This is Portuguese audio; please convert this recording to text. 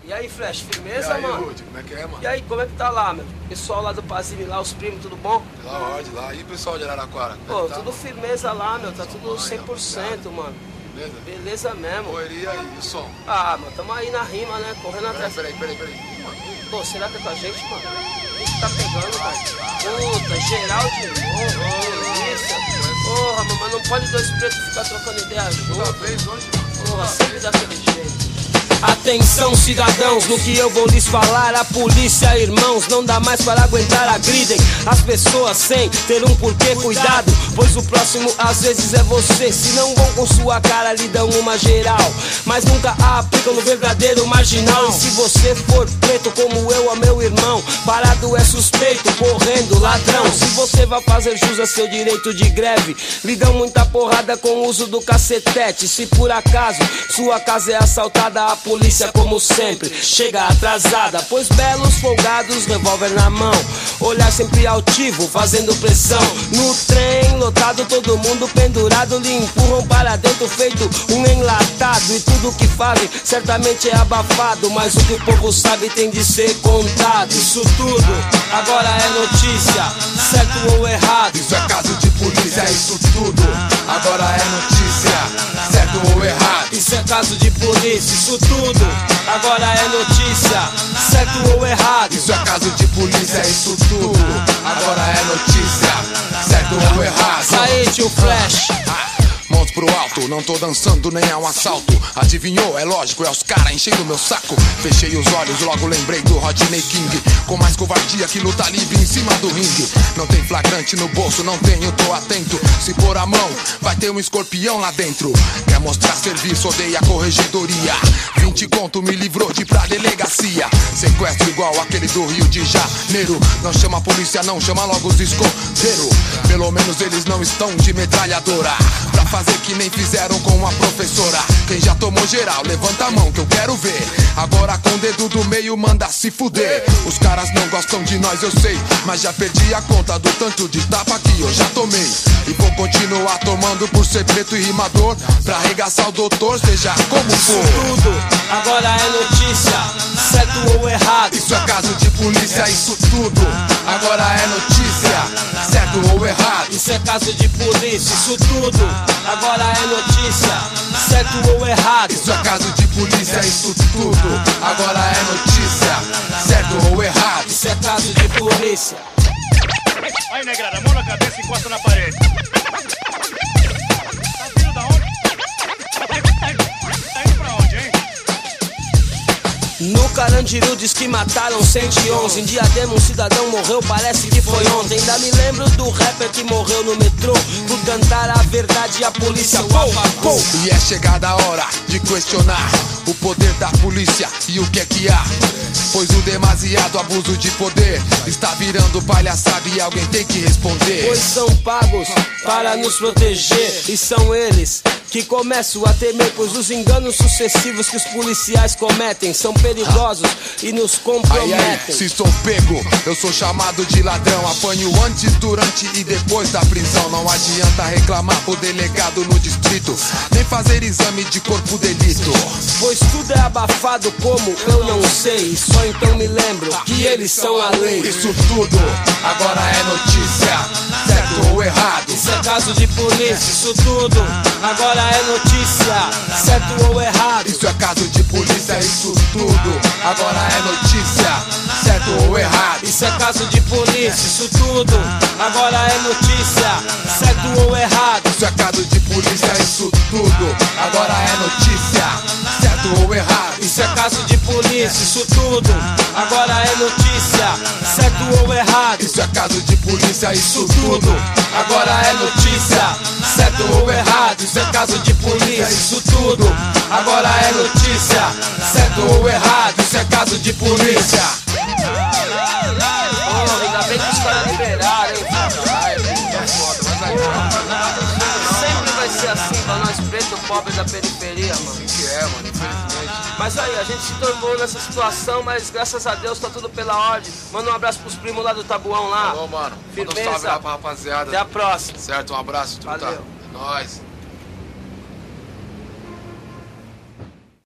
E aí, Flash, firmeza, e aí, mano? Rude, como é que é, mano? E aí, como é que tá lá, meu? Pessoal lá do Pazini, lá, os primos, tudo bom? Lá, ordem, lá. E o pessoal de Araraquara? Pô, tá, tudo mano? firmeza lá, meu. Tá tudo 100%, mano. Beleza? Beleza mesmo. Correria aí, e o som? Ah, mano, tamo aí na rima, né? Correndo atrás. Peraí. Pô, será que é com a gente, mano? A gente tá pegando, mano. Puta, geral de novo. Polícia. Porra, mano, mas não pode dois pretos ficar trocando ideia junto. Toda vez hoje? Porra, sempre daquele jeito. Atenção, cidadãos, no que eu vou lhes falar. A polícia, irmãos, não dá mais para aguentar. Agridem as pessoas sem ter um porquê. Cuidado, pois o próximo às vezes é você. Se não vão com sua cara, lhe dão uma geral, mas nunca a aplicam no verdadeiro marginal. E se você for preto como eu, ó meu irmão, parado é suspeito, correndo ladrão. Se você vai fazer jus a seu direito de greve, lhe dão muita porrada com o uso do cacetete. Se por acaso sua casa é assaltada, a polícia, como sempre, chega atrasada, pois belos folgados, revólver na mão, olhar sempre altivo, fazendo pressão. No trem lotado, todo mundo pendurado, lhe empurram para dentro, feito um enlatado. E tudo que fazem certamente é abafado, mas o que o povo sabe tem de ser contado. Isso tudo agora é notícia, certo ou errado? Isso é caso de polícia, isso tudo agora é notícia, certo ou errado? Isso é caso de polícia, isso tudo agora é notícia, certo ou errado? Isso é caso de polícia, isso tudo agora é notícia, certo ou errado? Aí, tio Flash. Mãos pro alto, não tô dançando nem a um assalto. Adivinhou? É lógico, é os caras enchendo meu saco. Fechei os olhos, logo lembrei do Rodney King, com mais covardia que luta livre em cima do ringue. Não tem flagrante no bolso, não tenho, tô atento. Se pôr a mão, vai ter um escorpião lá dentro. Quer mostrar serviço, odeia a corregedoria. 20 conto me livrou de ir pra delegacia. Sequestro igual aquele do Rio de Janeiro. Não chama a polícia não, chama logo os escondeiros. Pelo menos eles não estão de metralhadora pra fazer que nem fizeram com a professora. Quem já tomou geral, levanta a mão que eu quero ver. Agora com o dedo do meio manda se fuder. Os caras não gostam de nós, eu sei, mas já perdi a conta do tanto de tapa que eu já tomei. E vou continuar tomando por ser preto e rimador, pra arregaçar o doutor, seja como for. Tudo agora é notícia, certo ou errado? Isso é caso de polícia, isso tudo agora é notícia, certo ou errado? Isso é caso de polícia, isso tudo agora é notícia, certo ou errado? Isso é caso de polícia, isso tudo agora é notícia, certo ou errado? Isso é caso de polícia. Aí, negrada, mão na cabeça e encosta na parede. Tá vindo da onde? Tá indo pra onde, hein? No Carandiru diz que mataram 111. Em Diadema um cidadão morreu, parece que foi ontem. Ainda me lembro do rapper que morreu no metrô por cantar a verdade e a polícia o apagou. E é chegada a hora de questionar o poder da polícia e o que há. Pois o demasiado abuso de poder está virando palhaçada e alguém tem que responder. Pois são pagos para nos proteger, e são eles que começam a temer, pois os enganos sucessivos que os policiais cometem são perigosos e nos comprometem. Se sou pego, eu sou chamado de ladrão. Apanho antes, durante e depois da prisão. Não adianta reclamar pro delegado no distrito, nem fazer exame de corpo delito, pois tudo é abafado como eu não sei. Só então me lembro que eles são a lei. Isso tudo agora é notícia, certo ou errado? Isso é caso de polícia, isso tudo agora é notícia, certo ou errado? Isso é caso de polícia, isso tudo agora é notícia, certo ou errado? Isso é caso de polícia, isso tudo agora é notícia, certo ou errado? Isso é caso de polícia, isso tudo agora é notícia, certo ou errado? Isso é caso de polícia, isso tudo agora é notícia, certo ou errado? Isso é caso de polícia, isso tudo agora é notícia, certo ou errado? Isso é caso de polícia, isso tudo agora é notícia, certo ou errado? Isso é caso de polícia. Oh, ainda bem que os caras liberaram, hein? Sempre vai ser assim pra nós pretos pobres da periferia, mano. Assim que é, mano, infelizmente. Mas aí, a gente se tornou nessa situação, mas graças a Deus tá tudo pela ordem. Manda um abraço pros primos lá do Tabuão lá. Falou, mano. Manda um Firmeza. salve lá pra rapaziada. Até a próxima. Certo, um abraço, truta. Valeu. Nós.